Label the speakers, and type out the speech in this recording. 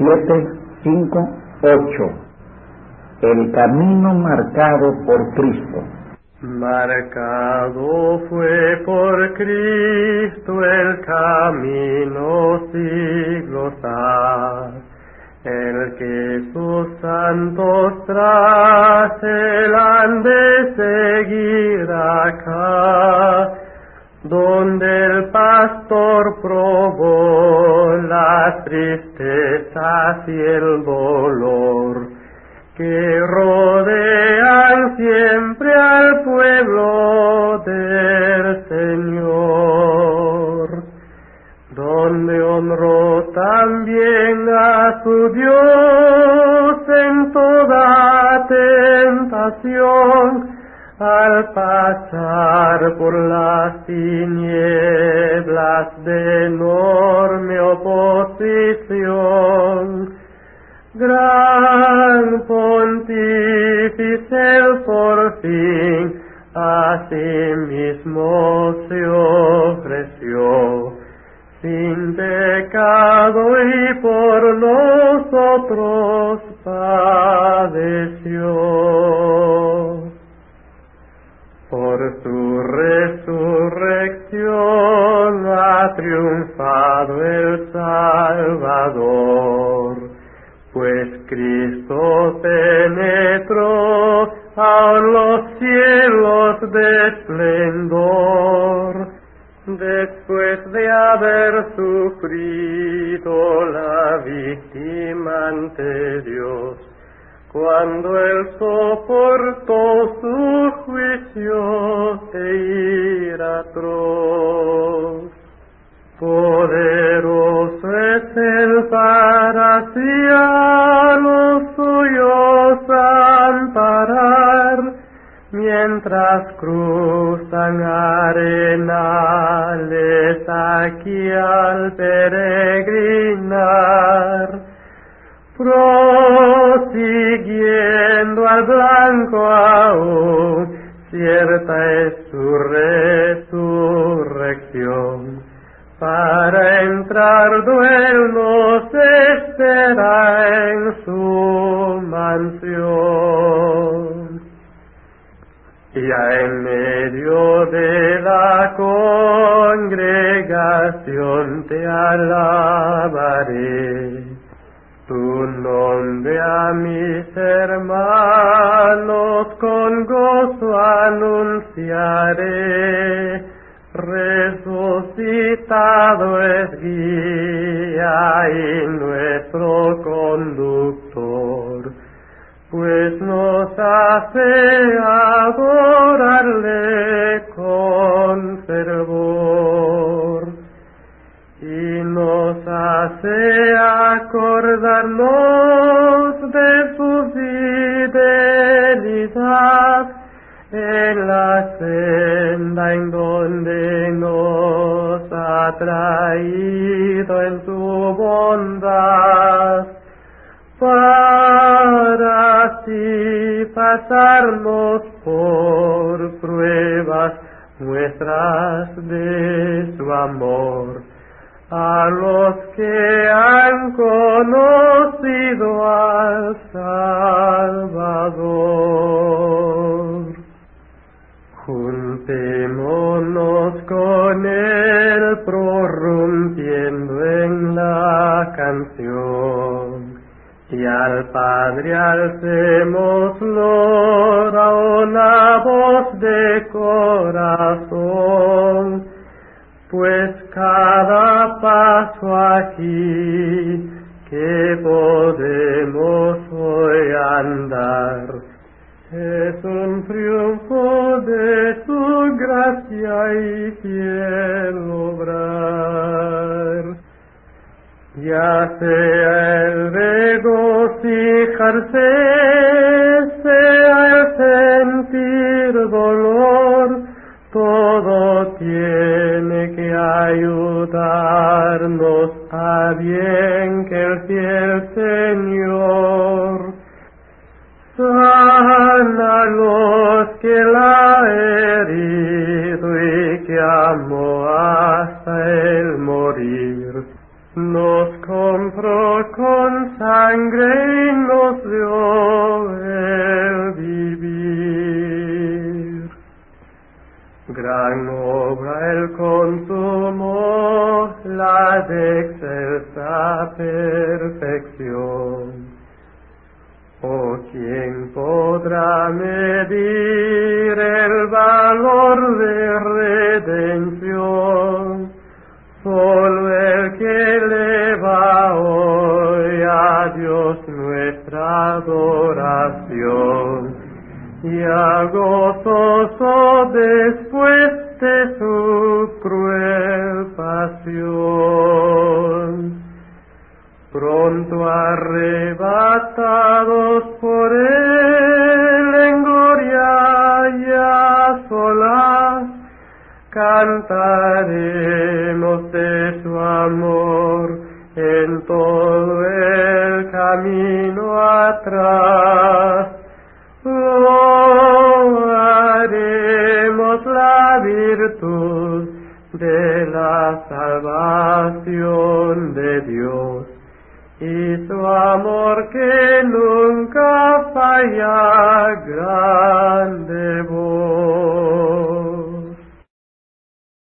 Speaker 1: 7, 5, 8. El camino marcado por Cristo.
Speaker 2: Marcado fue por Cristo el camino siglos ha, el que sus santos tras él han de seguir acá, donde el pastor probó las tristezas y el dolor que rodean siempre al pueblo del Señor, donde honró también a su Dios en toda tentación, al pasar por las tinieblas de enorme oposición. Gran pontífice por fin a sí mismo se ofreció, sin pecado y por nosotros padeció. Por su resurrección ha triunfado el Salvador, pues Cristo penetró a los cielos de esplendor, después de haber sufrido la víctima ante Dios, cuando Él soportó su juicio e ira atroz. Poderoso es Él para así a los suyos amparar, mientras cruzan arenales aquí al peregrinar, prosiguiendo al blanco aún, cierta es su resurrección. Para entrar Él nos espera en su mansión. Ya en medio de la congregación te alabaré, tu nombre a mis hermanos con gozo anunciaré. Resucitado es guía y nuestro conductor, pues nos hace adorarle con fervor y nos hace acordarnos de su fidelidad en la senda en donde nos ha traído en su bondad, para así pasarnos por pruebas muestras de su amor, a los que han conocido al Salvador. Juntémonos con Él prorrumpiendo en la canción, y al Padre alcémoslo a una voz de corazón, pues cada paso aquí que podemos hoy andar es un triunfo de su gracia y fiel obrar. Ya sea el regocijarse, sea el sentir dolor, todo tiene que ayudarnos a bien que el fiel Señor sana a los que la ha herido y que amó hasta el morir. Nos compra nosotros con sangre nos dio el vivir. Gran obra el consumo, la de excelsa perfección. ¿O quién podrá medir el valor de redención? Solo el que eleva hoy a Dios nuestra adoración, y a gozoso después de su cruel pasión. Pronto arrebatados por él en gloria y a solas, cantaremos de su amor en todo el camino atrás. Loaremos la virtud de la salvación de Dios y su amor que nunca falla grande